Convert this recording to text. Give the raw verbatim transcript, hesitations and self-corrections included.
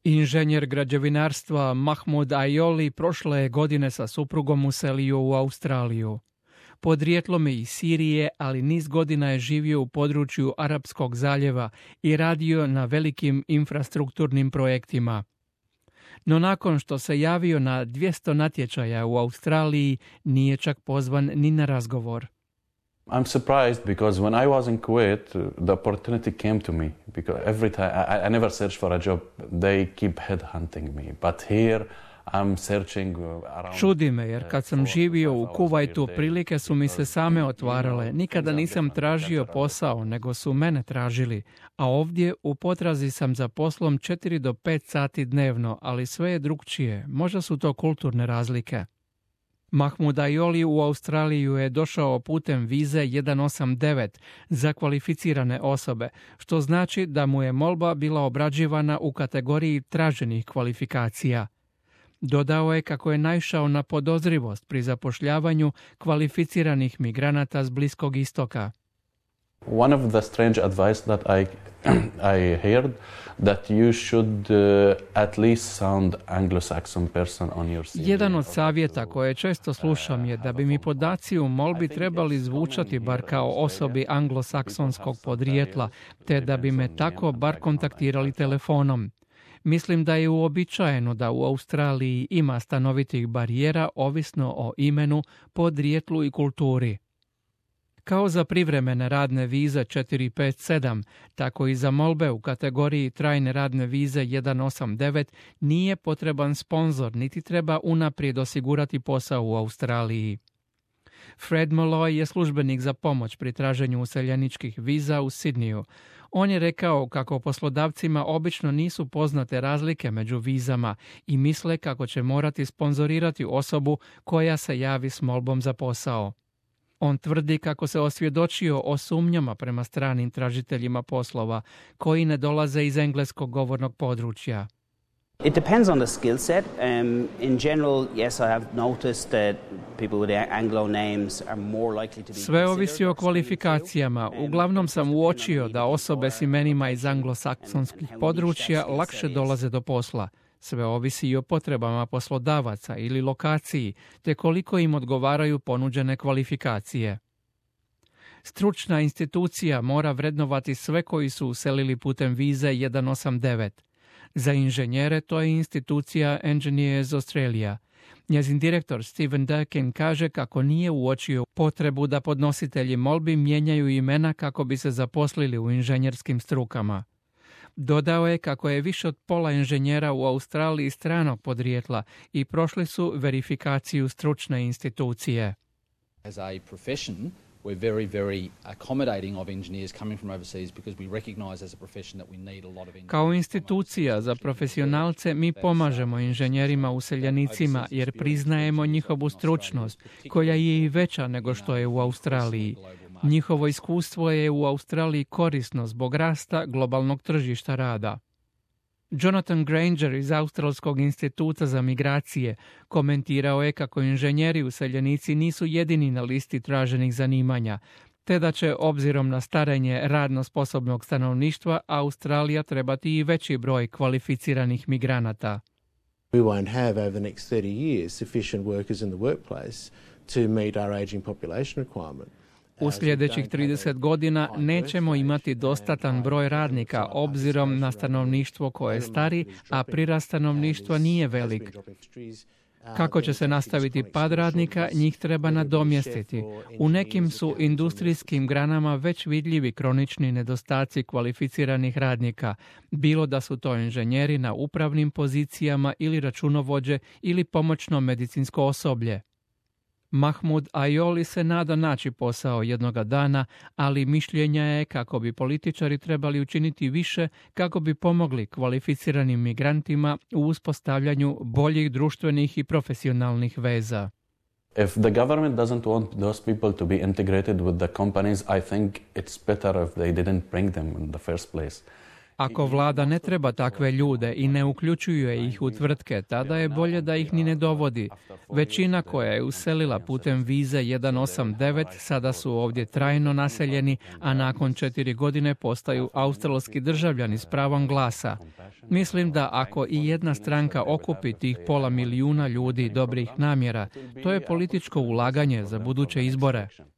Inženjer građevinarstva Mahmud Ayoli prošle je godine sa suprugom uselio u Australiju. Podrijetlom je iz Sirije, ali niz godina je živio u području Arapskog zaljeva i radio na velikim infrastrukturnim projektima. No nakon što se javio na dvjesto natječaja u Australiji, nije čak pozvan ni na razgovor. I'm surprised because when I was in Kuwait, the opportunity came to me because every time I, I never search for a job, they keep headhunting me. But here I'm searching around. Čudi me jer kad sam živio u Kuvajtu, prilike su mi se same otvarale. Nikada nisam tražio posao, nego su mene tražili. A ovdje u potrazi sam za poslom četiri do pet sati dnevno, ali sve je drukčije. Možda su to kulturne razlike. Mahmud Ayoli u Australiju je došao putem vize jedan osam devet za kvalificirane osobe, što znači da mu je molba bila obrađivana u kategoriji traženih kvalifikacija. Dodao je kako je naišao na podozrivost pri zapošljavanju kvalificiranih migranata s Bliskog istoka. One of the strange advice that I I heard that you should uh, at least sound Anglo-Saxon person on your C V. Jedan od savjeta koje često slušam je da bi mi podaci u molbi trebali zvučati bar kao osobi anglosaksonskog podrijetla, te da bi me tako bar kontaktirali telefonom. Mislim da je uobičajeno da u Australiji ima stanovitih barijera ovisno o imenu, podrijetlu i kulturi. Kao za privremene radne vize četiri pet sedam, tako i za molbe u kategoriji trajne radne vize jedan osam devet nije potreban sponzor, niti treba unaprijed osigurati posao u Australiji. Fred Malloy je službenik za pomoć pri traženju useljeničkih viza u Sidniju. On je rekao kako poslodavcima obično nisu poznate razlike među vizama i misle kako će morati sponzorirati osobu koja se javi s molbom za posao. On tvrdi kako se osvjedočio o sumnjama prema stranim tražiteljima poslova koji ne dolaze iz engleskog govornog područja. It depends on the skill set. Um, in general, yes, I have noticed that people with Anglo names are more likely to be. Sve ovisi o kvalifikacijama. Uglavnom sam uočio da osobe s imenima iz anglosaksonskih područja lakše dolaze do posla. Sve ovisi i o potrebama poslodavaca ili lokaciji, te koliko im odgovaraju ponuđene kvalifikacije. Stručna institucija mora vrednovati sve koji su uselili putem vize jedan osam devet. Za inženjere to je institucija Engineers Australia. Njezin direktor Steven Durkin kaže kako nije uočio potrebu da podnositelji molbi mijenjaju imena kako bi se zaposlili u inženjerskim strukama. Dodao je kako je više od pola inženjera u Australiji stranog podrijetla i prošli su verifikaciju stručne institucije. As a profession, we're very, very accommodating of engineers coming from overseas because we recognize as a profession that we need a lot of engineers. Kao institucija za profesionalce mi pomažemo inženjerima useljenicima jer priznajemo njihovu stručnost koja je i veća nego što je u Australiji. Njihovo iskustvo je u Australiji korisno zbog rasta globalnog tržišta rada. Jonathan Granger iz Australskog instituta za migracije komentirao je kako inženjeri useljenici nisu jedini na listi traženih zanimanja, te da će obzirom na starenje radno sposobnog stanovništva Australija trebati i veći broj kvalificiranih migranata. We won't have over the next thirty years sufficient workers in the workplace to meet our aging population requirement. U sljedećih trideset godina nećemo imati dostatan broj radnika obzirom na stanovništvo koje stari, a prirast stanovništva nije velik. Kako će se nastaviti pad radnika, njih treba nadomjestiti. U nekim su industrijskim granama već vidljivi kronični nedostaci kvalificiranih radnika, bilo da su to inženjeri na upravnim pozicijama ili računovođe ili pomoćno medicinsko osoblje. Mahmud Ayoli se nada naći posao jednoga dana, ali mišljenja je kako bi političari trebali učiniti više kako bi pomogli kvalificiranim migrantima u uspostavljanju boljih društvenih i profesionalnih veza. If the government doesn't want those people to be integrated with the companies, I think it's better if they didn't bring them in the first place. Ako vlada ne treba takve ljude i ne uključuje ih u tvrtke, tada je bolje da ih ni ne dovodi. Većina koja je uselila putem vize jedan osam devet sada su ovdje trajno naseljeni, a nakon četiri godine postaju australski državljani s pravom glasa. Mislim da ako i jedna stranka okupi tih pola milijuna ljudi dobrih namjera, to je političko ulaganje za buduće izbore.